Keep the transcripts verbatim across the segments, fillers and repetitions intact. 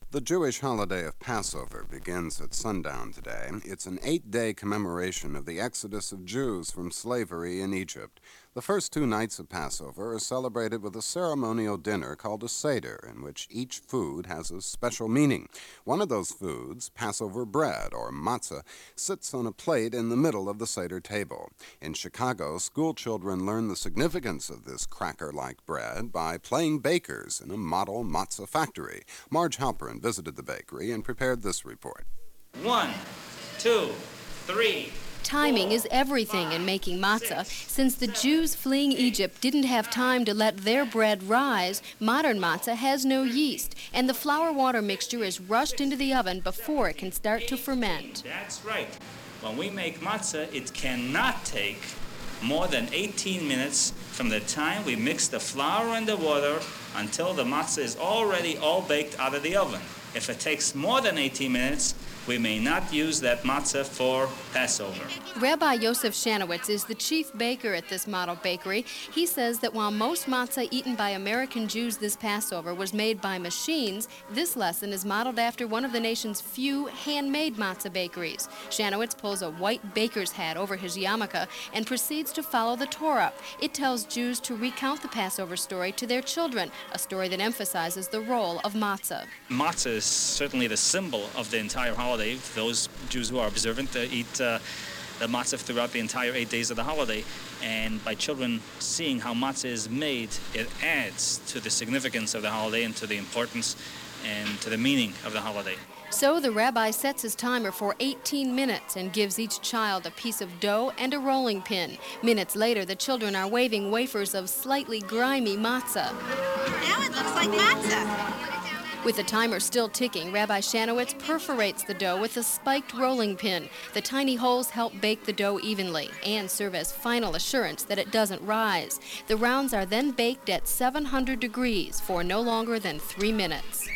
The Jewish holiday of Passover begins at sundown today. It's an eight-day commemoration of the exodus of Jews from slavery in Egypt. The first two nights of Passover are celebrated with a ceremonial dinner called a Seder, in which each food has a special meaning. One of those foods, Passover bread, or matzah, sits on a plate in the middle of the Seder table. In Chicago, school children learn the significance of this cracker-like bread by playing bakers in a model matzah factory. Marge Halperin visited the bakery and prepared this report. One, two, three. Timing is everything in making matzah. Since the Jews fleeing Egypt didn't have time to let their bread rise, modern matzah has no yeast, and the flour-water mixture is rushed into the oven before it can start to ferment. That's right. When we make matzah, it cannot take more than eighteen minutes from the time we mix the flour and the water until the matzah is already all baked out of the oven. If it takes more than eighteen minutes, we may not use that matzah for Passover. Rabbi Yosef Shanowitz is the chief baker at this model bakery. He says that while most matzah eaten by American Jews this Passover was made by machines, this lesson is modeled after one of the nation's few handmade matzah bakeries. Shanowitz pulls a white baker's hat over his yarmulke and proceeds to follow the Torah. It tells Jews to recount the Passover story to their children, a story that emphasizes the role of matzah. Matzah is certainly the symbol of the entire holiday. Those Jews who are observant uh, eat uh, the matzah throughout the entire eight days of the holiday. And by children seeing how matzah is made, it adds to the significance of the holiday and to the importance and to the meaning of the holiday. So the rabbi sets his timer for eighteen minutes and gives each child a piece of dough and a rolling pin. Minutes later, the children are waving wafers of slightly grimy matzah. Now it looks like matzah. With the timer still ticking, Rabbi Shanowitz perforates the dough with a spiked rolling pin. The tiny holes help bake the dough evenly and serve as final assurance that it doesn't rise. The rounds are then baked at seven hundred degrees for no longer than three minutes.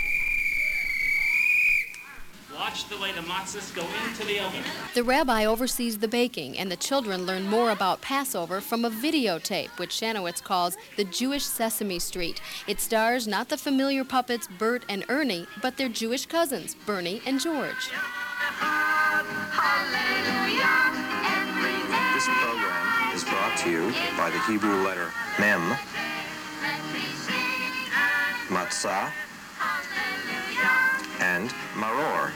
Watch the way the matzahs go into the oven. The rabbi oversees the baking, and the children learn more about Passover from a videotape, which Shanowitz calls the Jewish Sesame Street. It stars not the familiar puppets Bert and Ernie, but their Jewish cousins, Bernie and George. This program is brought to you by the Hebrew letter Mem, Matzah, and Maror.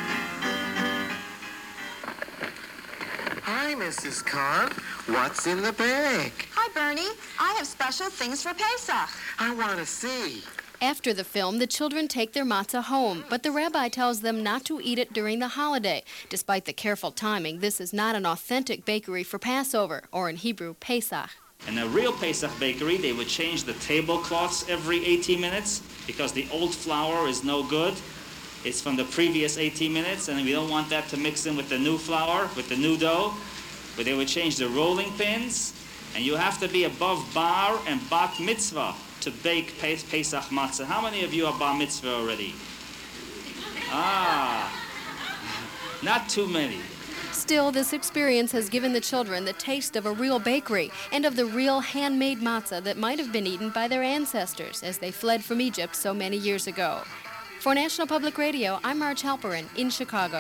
Hi, Missus Khan. What's in the bag? Hi, Bernie. I have special things for Pesach. I want to see. After the film, the children take their matzah home, but the rabbi tells them not to eat it during the holiday. Despite the careful timing, this is not an authentic bakery for Passover, or in Hebrew, Pesach. In a real Pesach bakery, they would change the tablecloths every eighteen minutes because the old flour is no good. It's from the previous eighteen minutes, and we don't want that to mix in with the new flour, with the new dough. But they would change the rolling pins, and you have to be above bar and bat mitzvah to bake Pesach matzah. How many of you are bar mitzvah already? Ah, not too many. Still, this experience has given the children the taste of a real bakery and of the real handmade matzah that might have been eaten by their ancestors as they fled from Egypt so many years ago. For National Public Radio, I'm Marge Halperin in Chicago.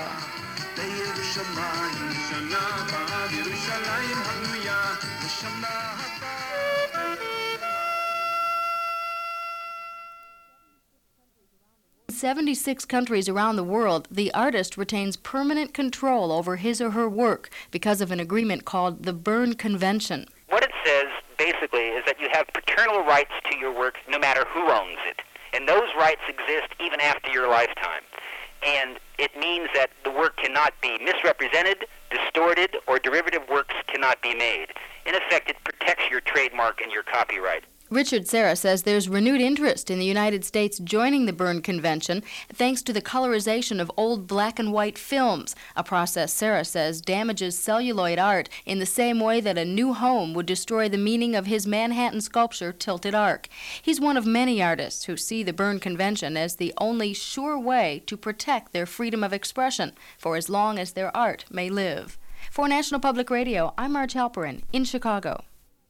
In seventy-six countries around the world, the artist retains permanent control over his or her work because of an agreement called the Berne Convention. What it says, basically, is that you have paternal rights to your work no matter who owns it. And those rights exist even after your lifetime. And it means that the work cannot be misrepresented, distorted, or derivative works cannot be made. In effect, it protects your trademark and your copyright. Richard Serra says there's renewed interest in the United States joining the Berne Convention thanks to the colorization of old black and white films, a process Serra says damages celluloid art in the same way that a new home would destroy the meaning of his Manhattan sculpture Tilted Arc. He's one of many artists who see the Berne Convention as the only sure way to protect their freedom of expression for as long as their art may live. For National Public Radio, I'm Marge Halperin in Chicago.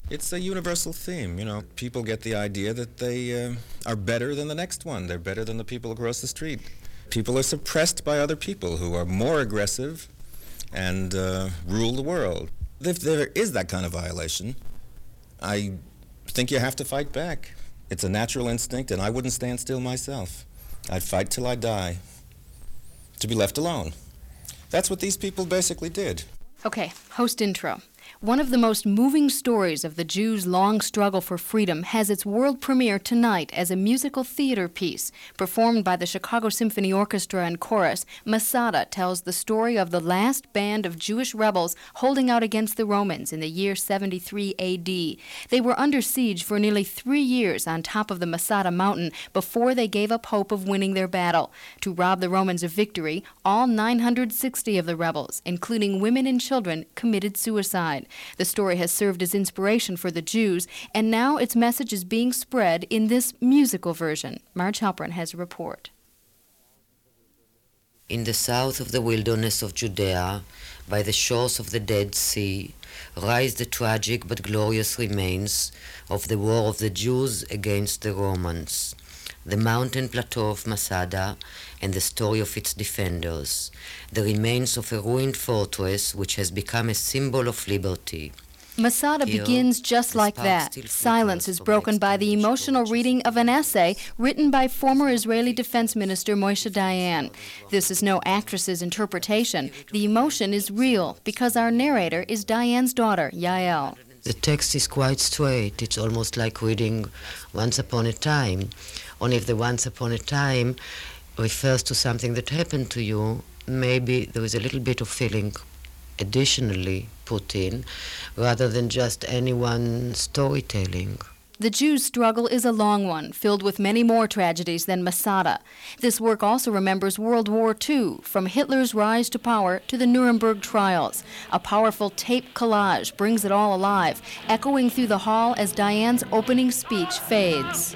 It's a universal theme, you know. People get the idea that they uh, are better than the next one. They're better than the people across the street. People are suppressed by other people who are more aggressive and uh, rule the world. If there is that kind of violation, I think you have to fight back. It's a natural instinct, and I wouldn't stand still myself. I'd fight till I die, to be left alone. That's what these people basically did. Okay, host intro. One of the most moving stories of the Jews' long struggle for freedom has its world premiere tonight as a musical theater piece. Performed by the Chicago Symphony Orchestra and Chorus, Masada tells the story of the last band of Jewish rebels holding out against the Romans in the year seventy-three A D. They were under siege for nearly three years on top of the Masada mountain before they gave up hope of winning their battle. To rob the Romans of victory, all nine hundred sixty of the rebels, including women and children, committed suicide. The story has served as inspiration for the Jews, and now its message is being spread in this musical version. Marge Halperin has a report. In the south of the wilderness of Judea, by the shores of the Dead Sea, rise the tragic but glorious remains of the war of the Jews against the Romans. The mountain plateau of Masada and the story of its defenders, the remains of a ruined fortress which has become a symbol of liberty. Masada Here, begins just like that. Silence is broken by the emotional reading of an essay written by former Israeli Defense Minister Moshe Dayan. This is no actress's interpretation. The emotion is real because our narrator is Dayan's daughter, Yael. The text is quite straight. It's almost like reading Once Upon a Time. Only if the Once Upon a Time refers to something that happened to you, maybe there is a little bit of feeling additionally put in, rather than just any one storytelling. The Jews' struggle is a long one, filled with many more tragedies than Masada. This work also remembers World War Two, from Hitler's rise to power to the Nuremberg trials. A powerful tape collage brings it all alive, echoing through the hall as Dayan's opening speech fades.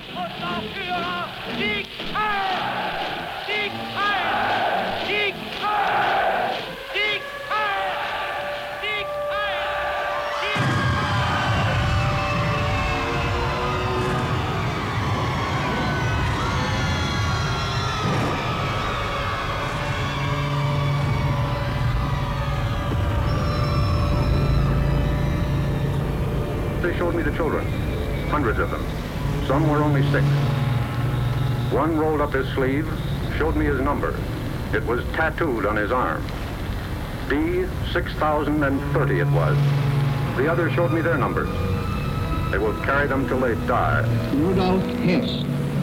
They showed me the children, hundreds of them. Some were only six. One rolled up his sleeve, showed me his number. It was tattooed on his arm. B six thousand thirty it was. The others showed me their numbers. They will carry them till they die. Rudolf Hess.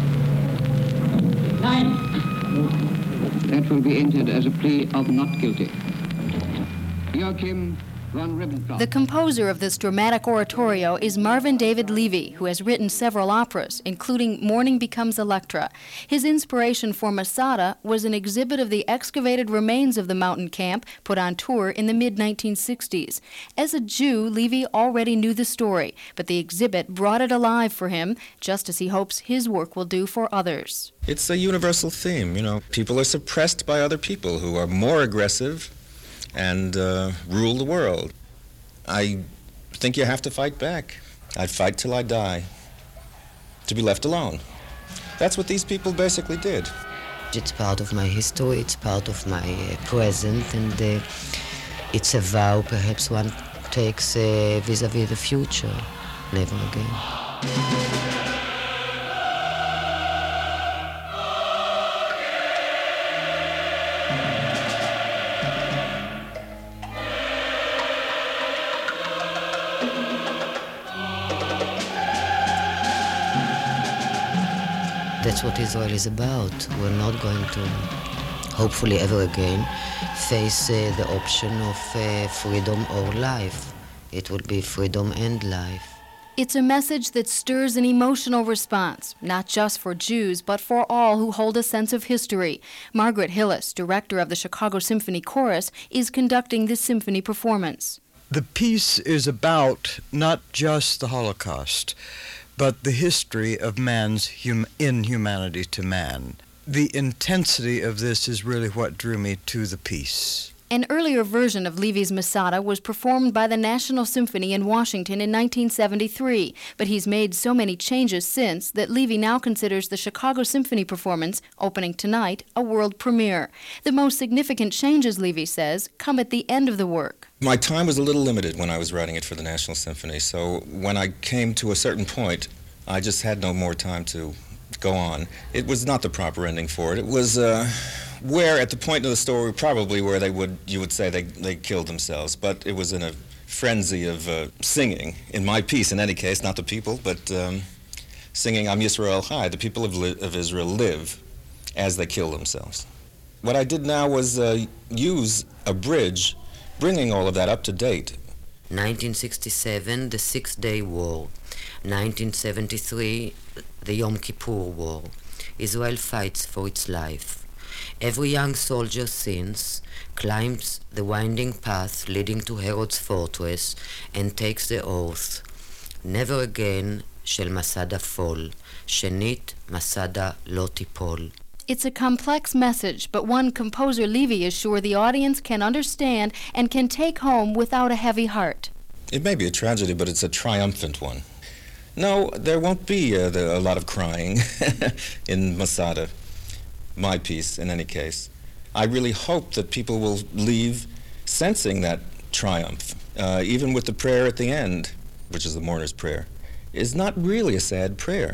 Nine. That will be entered as a plea of not guilty. Joachim von Ribbentrop. The composer of this dramatic oratorio is Marvin David Levy, who has written several operas, including Morning Becomes Electra. His inspiration for Masada was an exhibit of the excavated remains of the mountain camp put on tour in the mid nineteen sixties. As a Jew, Levy already knew the story, but the exhibit brought it alive for him, just as he hopes his work will do for others. It's a universal theme, you know. People are suppressed by other people who are more aggressive and uh, rule the world. I think you have to fight back. I'd fight till I die, to be left alone. That's what these people basically did. It's part of my history, it's part of my uh, present, and uh, it's a vow perhaps one takes uh, vis-a-vis the future. Never again. That's what Israel is about. We're not going to, hopefully ever again, face uh, the option of uh, freedom or life. It will be freedom and life. It's a message that stirs an emotional response, not just for Jews, but for all who hold a sense of history. Margaret Hillis, director of the Chicago Symphony Chorus, is conducting this symphony performance. The piece is about not just the Holocaust, but the history of man's hum- inhumanity to man. The intensity of this is really what drew me to the piece. An earlier version of Levy's Masada was performed by the National Symphony in Washington in nineteen seventy-three, but he's made so many changes since that Levy now considers the Chicago Symphony performance, opening tonight, a world premiere. The most significant changes, Levy says, come at the end of the work. My time was a little limited when I was writing it for the National Symphony, so when I came to a certain point, I just had no more time to go on. It was not the proper ending for it. It was uh, where, at the point of the story, probably where they would, you would say they, they killed themselves, but it was in a frenzy of uh, singing, in my piece in any case, not the people, but um, singing Am Yisrael Chai, the people of, li- of Israel live as they kill themselves. What I did now was uh, use a bridge, bringing all of that up to date. nineteen sixty-seven, the Six-Day War. nineteen seventy-three, the Yom Kippur War. Israel fights for its life. Every young soldier since climbs the winding path leading to Herod's fortress and takes the oath, never again shall Masada fall. Shenit Masada lo tipol. It's a complex message, but one composer Levy is sure the audience can understand and can take home without a heavy heart. It may be a tragedy, but it's a triumphant one. No, there won't be uh, the, a lot of crying in Masada, my piece, in any case. I really hope that people will leave sensing that triumph, uh, even with the prayer at the end, which is the mourner's prayer, is not really a sad prayer.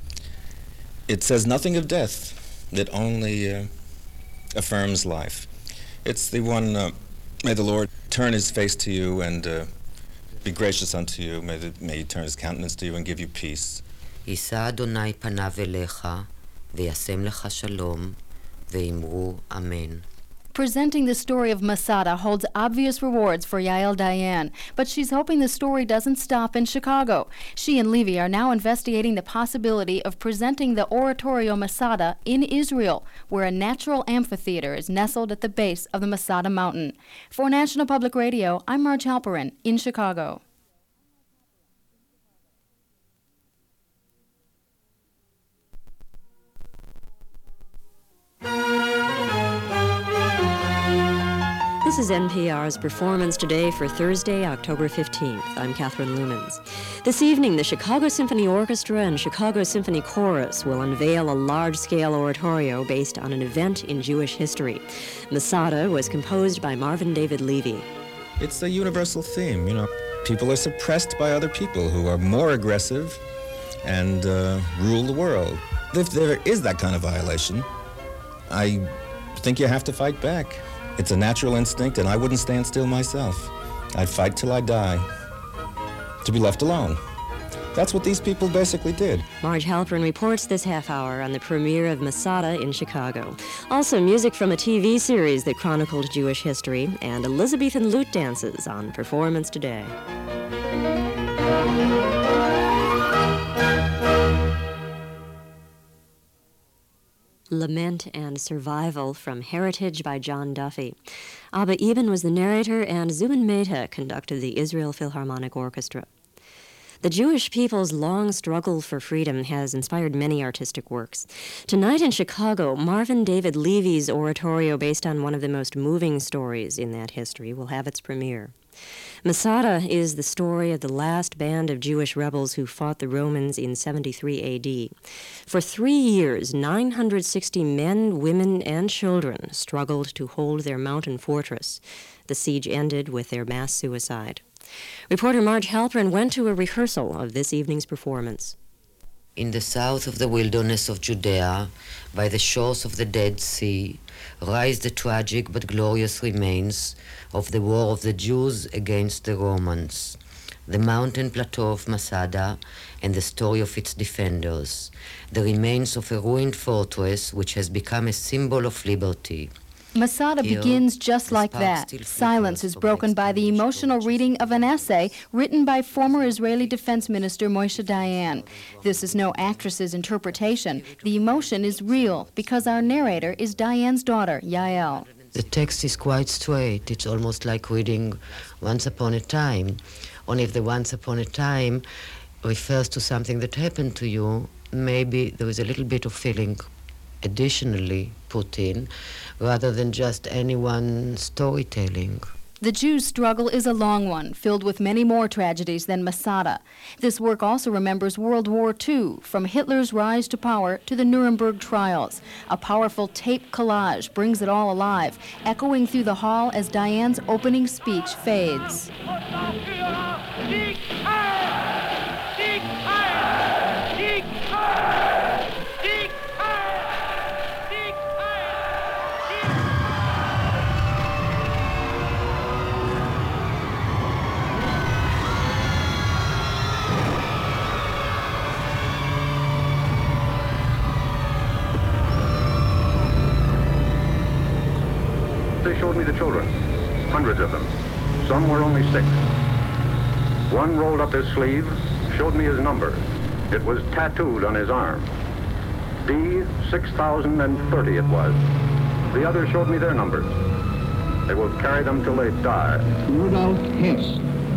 It says nothing of death. It only uh, affirms life. It's the one, uh, may the Lord turn his face to you and uh, be gracious unto you. May, the, may he turn his countenance to you and give you peace. יישא אדוני פניו אליך, וישם לך שלום, ואמרו אמן. Presenting the story of Masada holds obvious rewards for Yael Dayan, but she's hoping the story doesn't stop in Chicago. She and Levy are now investigating the possibility of presenting the Oratorio Masada in Israel, where a natural amphitheater is nestled at the base of the Masada Mountain. For National Public Radio, I'm Marge Halperin in Chicago. This is N P R's Performance Today for Thursday, October fifteenth. I'm Catherine Lumens. This evening, the Chicago Symphony Orchestra and Chicago Symphony Chorus will unveil a large-scale oratorio based on an event in Jewish history. Masada was composed by Marvin David Levy. It's a universal theme, you know. People are suppressed by other people who are more aggressive and uh, rule the world. If there is that kind of violation, I think you have to fight back. It's a natural instinct, and I wouldn't stand still myself. I'd fight till I die, to be left alone. That's what these people basically did. Marge Halperin reports this half hour on the premiere of Masada in Chicago. Also, music from a T V series that chronicled Jewish history, and Elizabethan lute dances on Performance Today. Lament and Survival from Heritage by John Duffy. Abba Eben was the narrator, and Zubin Mehta conducted the Israel Philharmonic Orchestra. The Jewish people's long struggle for freedom has inspired many artistic works. Tonight in Chicago, Marvin David Levy's oratorio based on one of the most moving stories in that history will have its premiere. Masada is the story of the last band of Jewish rebels who fought the Romans in seventy-three A D. For three years, nine hundred sixty men, women, and children struggled to hold their mountain fortress. The siege ended with their mass suicide. Reporter Marge Halperin went to a rehearsal of this evening's performance. In the south of the wilderness of Judea, by the shores of the Dead Sea, rise the tragic but glorious remains of the war of the Jews against the Romans, the mountain plateau of Masada and the story of its defenders, the remains of a ruined fortress which has become a symbol of liberty. Masada begins just like that. Silence is broken by the emotional reading of an essay written by former Israeli Defense Minister Moshe Dayan. This is no actress's interpretation. The emotion is real because our narrator is Dayan's daughter, Yael. The text is quite straight. It's almost like reading Once Upon a Time. Only if the Once Upon a Time refers to something that happened to you, maybe there is a little bit of feeling additionally put in, rather than just any one storytelling. The Jews' struggle is a long one, filled with many more tragedies than Masada. This work also remembers World War Two, from Hitler's rise to power to the Nuremberg trials. A powerful tape collage brings it all alive, echoing through the hall as Diane's opening speech fades. They showed me the children, hundreds of them. Some were only six. One rolled up his sleeve, showed me his number. It was tattooed on his arm. B six thousand thirty it was. The others showed me their numbers. They will carry them till they die. Rudolf Hess.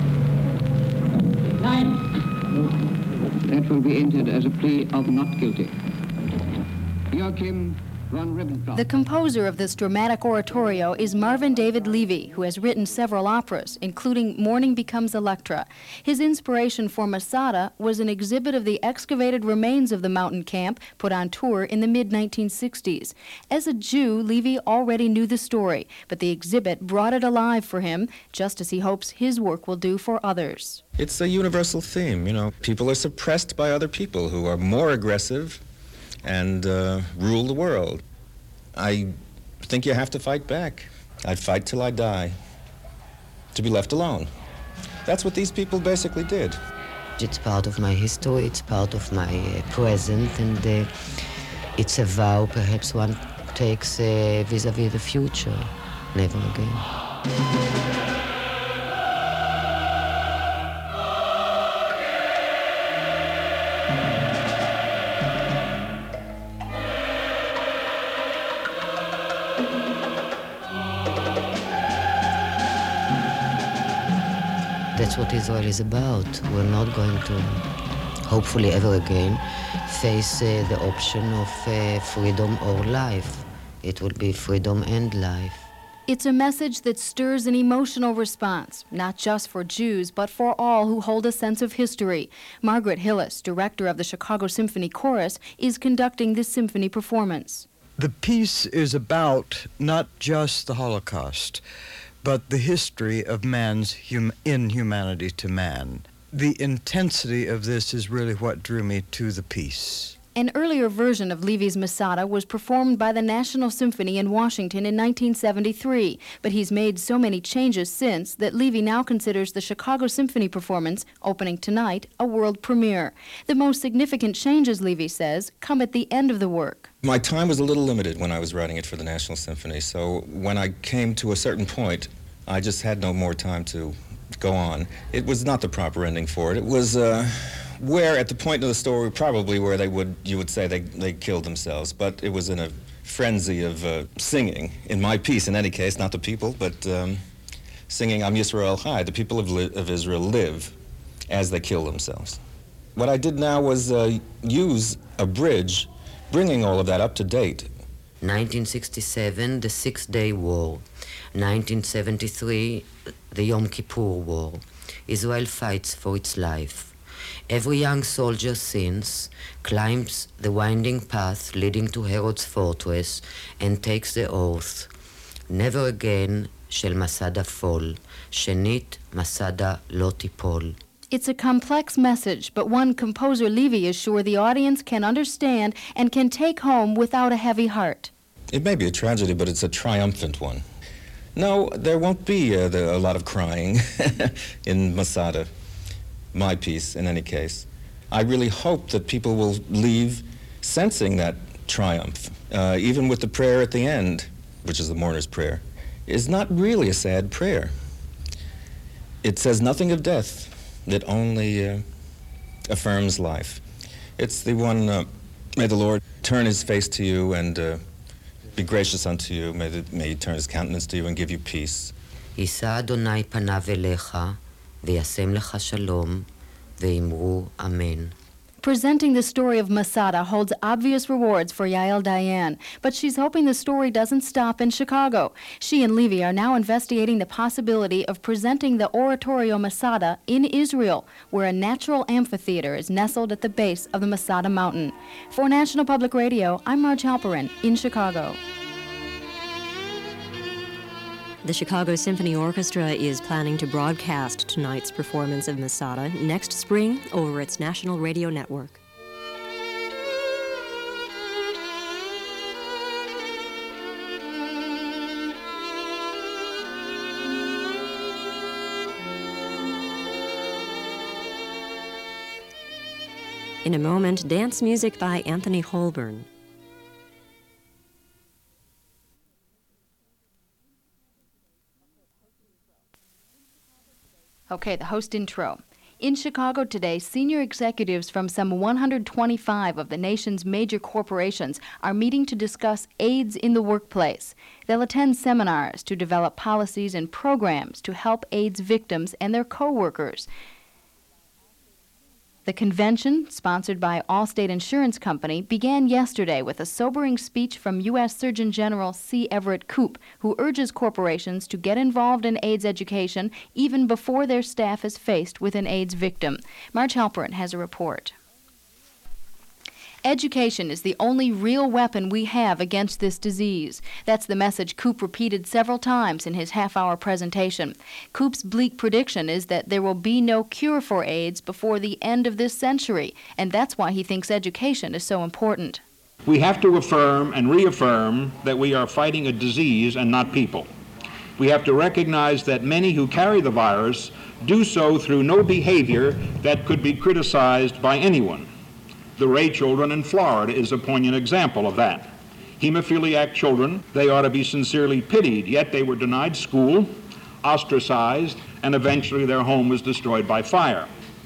Nine. That will be entered as a plea of not guilty. Joachim von Ribbentrop. The composer of this dramatic oratorio is Marvin David Levy, who has written several operas, including Morning Becomes Electra. His inspiration for Masada was an exhibit of the excavated remains of the mountain camp put on tour in the mid nineteen sixties. As a Jew, Levy already knew the story, but the exhibit brought it alive for him, just as he hopes his work will do for others. It's a universal theme, you know. People are suppressed by other people who are more aggressive and uh, rule the world. I think you have to fight back. I'd fight till I die, to be left alone. That's what these people basically did. It's part of my history, it's part of my uh, present, and uh, it's a vow perhaps one takes uh, vis-a-vis the future. Never again. That's what Israel is about. We're not going to, hopefully ever again, face uh, the option of uh, freedom or life. It will be freedom and life. It's a message that stirs an emotional response, not just for Jews, but for all who hold a sense of history. Margaret Hillis, director of the Chicago Symphony Chorus, is conducting this symphony performance. The piece is about not just the Holocaust, but the history of man's hum- inhumanity to man. The intensity of this is really what drew me to the piece. An earlier version of Levy's Masada was performed by the National Symphony in Washington in nineteen seventy-three, but he's made so many changes since that Levy now considers the Chicago Symphony performance, opening tonight, a world premiere. The most significant changes, Levy says, come at the end of the work. My time was a little limited when I was writing it for the National Symphony, so when I came to a certain point, I just had no more time to go on. It was not the proper ending for it. It was uh, where, at the point of the story, probably where they would, you would say they, they killed themselves, but it was in a frenzy of uh, singing, in my piece in any case, not the people, but um, singing Am Yisrael Chai, the people of, li- of Israel live as they kill themselves. What I did now was uh, use a bridge bringing all of that up to date. nineteen sixty-seven, the Six-Day War. nineteen seventy-three, the Yom Kippur War. Israel fights for its life. Every young soldier since climbs the winding path leading to Herod's fortress and takes the oath, never again shall Masada fall, Shenit Masada lo tipol. It's a complex message, but one composer Levy is sure the audience can understand and can take home without a heavy heart. It may be a tragedy, but it's a triumphant one. No, there won't be uh, the, a lot of crying in Masada, my piece in any case. I really hope that people will leave sensing that triumph, uh, even with the prayer at the end, which is the mourner's prayer, is not really a sad prayer. It says nothing of death. It only uh, affirms life. It's the one, uh, may the Lord turn his face to you and uh, be gracious unto you. May, the, may he turn his countenance to you and give you peace. יישא אדוני פניו אליך, וישם לך שלום, ואמרו אמן. Presenting the story of Masada holds obvious rewards for Yael Dayan, but she's hoping the story doesn't stop in Chicago. She and Levy are now investigating the possibility of presenting the Oratorio Masada in Israel, where a natural amphitheater is nestled at the base of the Masada Mountain. For National Public Radio, I'm Marge Halperin in Chicago. The Chicago Symphony Orchestra is planning to broadcast tonight's performance of Masada next spring over its national radio network. In a moment, dance music by Anthony Holborn. Okay, the host intro. In Chicago today, senior executives from some one hundred twenty-five of the nation's major corporations are meeting to discuss AIDS in the workplace. They'll attend seminars to develop policies and programs to help AIDS victims and their co-workers. The convention, sponsored by Allstate Insurance Company, began yesterday with a sobering speech from U S Surgeon General C. Everett Koop, who urges corporations to get involved in AIDS education even before their staff is faced with an AIDS victim. Marge Halperin has a report. Education is the only real weapon we have against this disease. That's the message Koop repeated several times in his half-hour presentation. Koop's bleak prediction is that there will be no cure for AIDS before the end of this century, and that's why he thinks education is so important. We have to affirm and reaffirm that we are fighting a disease and not people. We have to recognize that many who carry the virus do so through no behavior that could be criticized by anyone. The Ray children in Florida is a poignant example of that. Hemophiliac children, they ought to be sincerely pitied, yet they were denied school, ostracized, and eventually their home was destroyed by fire.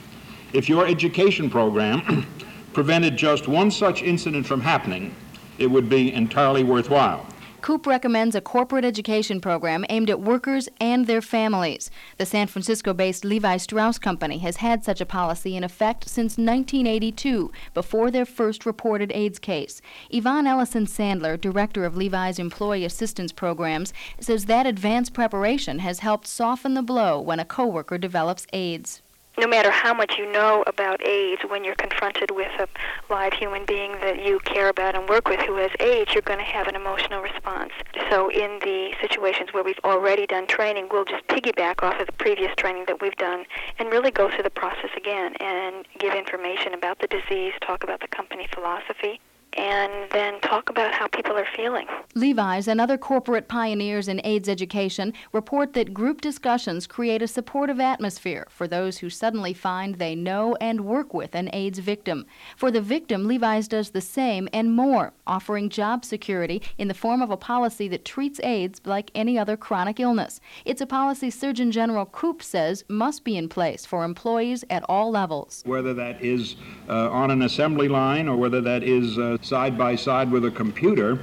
If your education program prevented just one such incident from happening, it would be entirely worthwhile. Koop recommends a corporate education program aimed at workers and their families. The San Francisco-based Levi Strauss Company has had such a policy in effect since nineteen eighty-two, before their first reported AIDS case. Yvonne Ellison Sandler, director of Levi's Employee Assistance Programs, says that advanced preparation has helped soften the blow when a coworker develops AIDS. No matter how much you know about AIDS, when you're confronted with a live human being that you care about and work with who has AIDS, you're going to have an emotional response. So in the situations where we've already done training, we'll just piggyback off of the previous training that we've done and really go through the process again and give information about the disease, talk about the company philosophy, and then talk about how people are feeling. Levi's and other corporate pioneers in AIDS education report that group discussions create a supportive atmosphere for those who suddenly find they know and work with an AIDS victim. For the victim, Levi's does the same and more, offering job security in the form of a policy that treats AIDS like any other chronic illness. It's a policy Surgeon General Koop says must be in place for employees at all levels. Whether that is uh, on an assembly line or whether that is uh, side by side with a computer,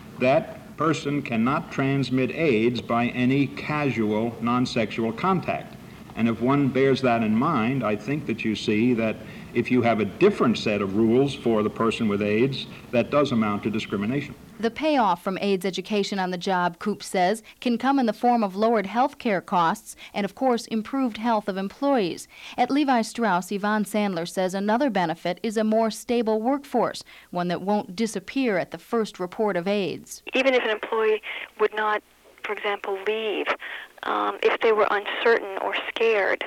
that person cannot transmit AIDS by any casual, non-sexual contact. And if one bears that in mind, I think that you see that if you have a different set of rules for the person with AIDS, that does amount to discrimination. The payoff from AIDS education on the job, Koop says, can come in the form of lowered health care costs and, of course, improved health of employees. At Levi Strauss, Yvonne Sandler says another benefit is a more stable workforce, one that won't disappear at the first report of AIDS. Even if an employee would not, for example, leave, um, if they were uncertain or scared,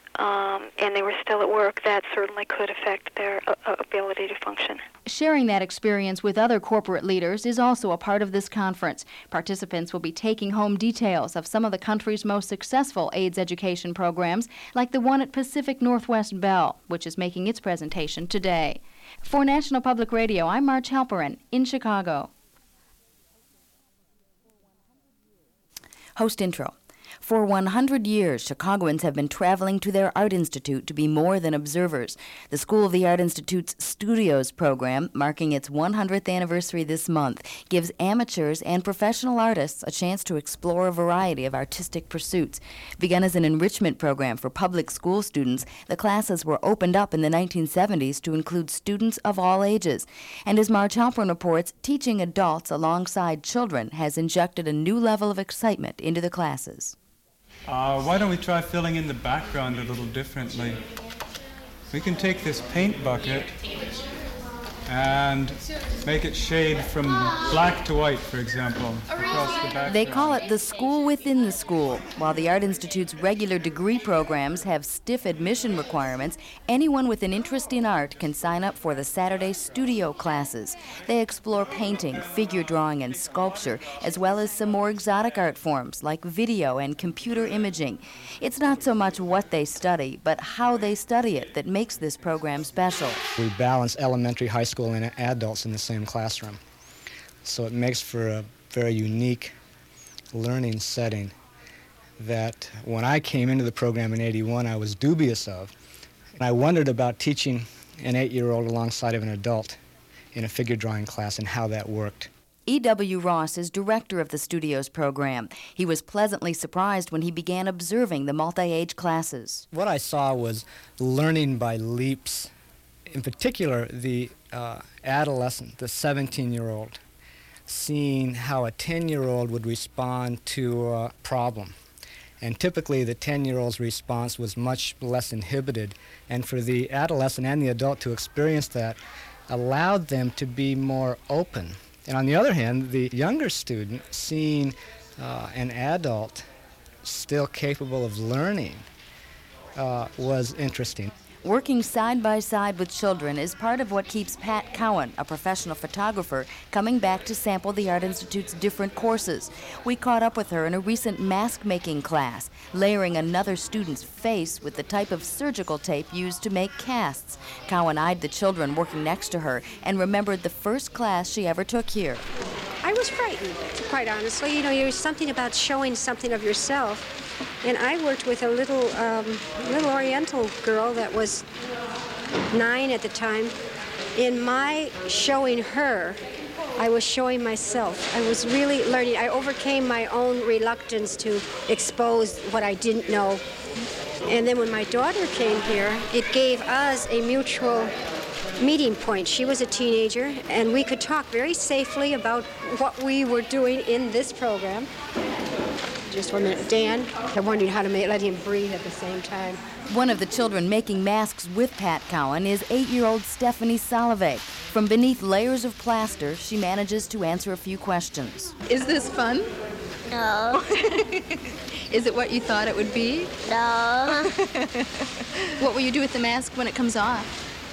Um, and they were still at work, that certainly could affect their uh, ability to function. Sharing that experience with other corporate leaders is also a part of this conference. Participants will be taking home details of some of the country's most successful AIDS education programs, like the one at Pacific Northwest Bell, which is making its presentation today. For National Public Radio, I'm Marge Halperin in Chicago. Host intro. For one hundred years, Chicagoans have been traveling to their art institute to be more than observers. The School of the Art Institute's Studios program, marking its one hundredth anniversary this month, gives amateurs and professional artists a chance to explore a variety of artistic pursuits. Begun as an enrichment program for public school students, the classes were opened up in the nineteen seventies to include students of all ages. And as Marge Halpern reports, teaching adults alongside children has injected a new level of excitement into the classes. Uh, why don't we try filling in the background a little differently? We can take this paint bucket and make it shade from black to white, for example, across the background. They call it the school within the school. While the Art Institute's regular degree programs have stiff admission requirements, anyone with an interest in art can sign up for the Saturday studio classes. They explore painting, figure drawing, and sculpture, as well as some more exotic art forms like video and computer imaging. It's not so much what they study, but how they study it that makes this program special. We balance elementary, high school, and adults in the same classroom. So it makes for a very unique learning setting that when I came into the program in eighty-one, I was dubious of. And I wondered about teaching an eight-year-old alongside of an adult in a figure drawing class and how that worked. E W Ross is director of the Studios program. He was pleasantly surprised when he began observing the multi-age classes. What I saw was learning by leaps. In particular, the uh, adolescent, the seventeen-year-old, seeing how a ten-year-old would respond to a problem. And typically, the ten-year-old's response was much less inhibited. And for the adolescent and the adult to experience that allowed them to be more open. And on the other hand, the younger student, seeing uh, an adult still capable of learning, uh, was interesting. Working side by side with children is part of what keeps Pat Cowan, a professional photographer, coming back to sample the Art Institute's different courses. We caught up with her in a recent mask-making class, layering another student's face with the type of surgical tape used to make casts. Cowan eyed the children working next to her and remembered the first class she ever took here. I was frightened, quite honestly. You know, there's something about showing something of yourself. And I worked with a little, um, little Oriental girl that was nine at the time. In my showing her, I was showing myself. I was really learning. I overcame my own reluctance to expose what I didn't know. And then when my daughter came here, it gave us a mutual meeting point. She was a teenager, and we could talk very safely about what we were doing in this program. Just one minute. Dan, I'm wondering how to make, let him breathe at the same time. One of the children making masks with Pat Cowan is eight-year-old Stephanie Salave. From beneath layers of plaster, she manages to answer a few questions. Is this fun? No. Is it what you thought it would be? No. What will you do with the mask when it comes off?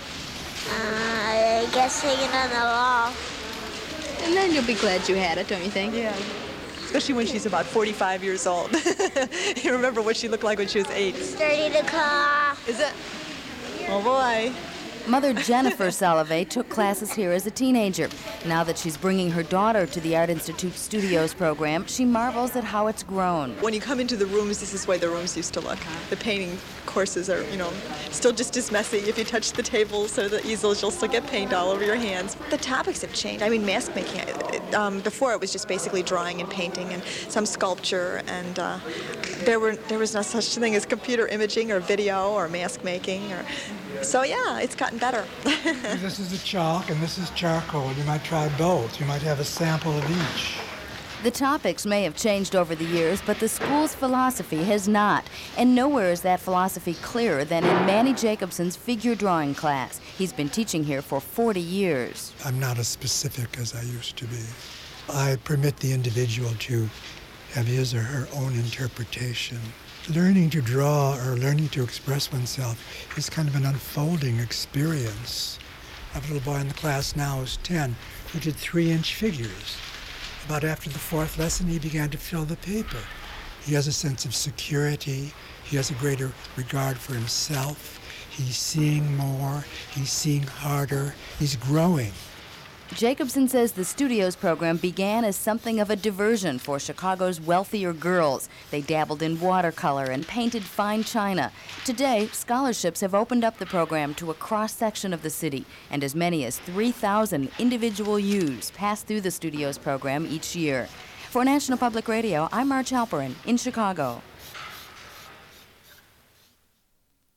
Uh, I guess hanging on the wall. And then you'll be glad you had it, don't you think? Yeah. Especially when she's about forty-five years old. You remember what she looked like when she was eight. Starting to cough. Is it? Oh, boy. Mother Jennifer Salave took classes here as a teenager. Now that she's bringing her daughter to the Art Institute Studios program, she marvels at how it's grown. When you come into the rooms, this is the way the rooms used to look. The painting courses are, you know, still just as messy. If you touch the tables or the easels, you'll still get paint all over your hands. The topics have changed. I mean, mask making, um, before it was just basically drawing and painting and some sculpture, and uh, there were there was no such thing as computer imaging or video or mask making. Or, so yeah, it's gotten better. This is the chalk and this is charcoal. You might try both. You might have a sample of each. The topics may have changed over the years, but the school's philosophy has not. And nowhere is that philosophy clearer than in Manny Jacobson's figure drawing class. He's been teaching here for forty years. I'm not as specific as I used to be. I permit the individual to have his or her own interpretation. Learning to draw or learning to express oneself is kind of an unfolding experience. I have a little boy in the class now who's ten who did three-inch figures. About after the fourth lesson, he began to fill the paper. He has a sense of security. He has a greater regard for himself. He's seeing more. He's seeing harder. He's growing. Jacobson says the Studios program began as something of a diversion for Chicago's wealthier girls. They dabbled in watercolor and painted fine china. Today, scholarships have opened up the program to a cross-section of the city, and as many as three thousand individual youths pass through the Studios program each year. For National Public Radio, I'm Marge Halperin in Chicago.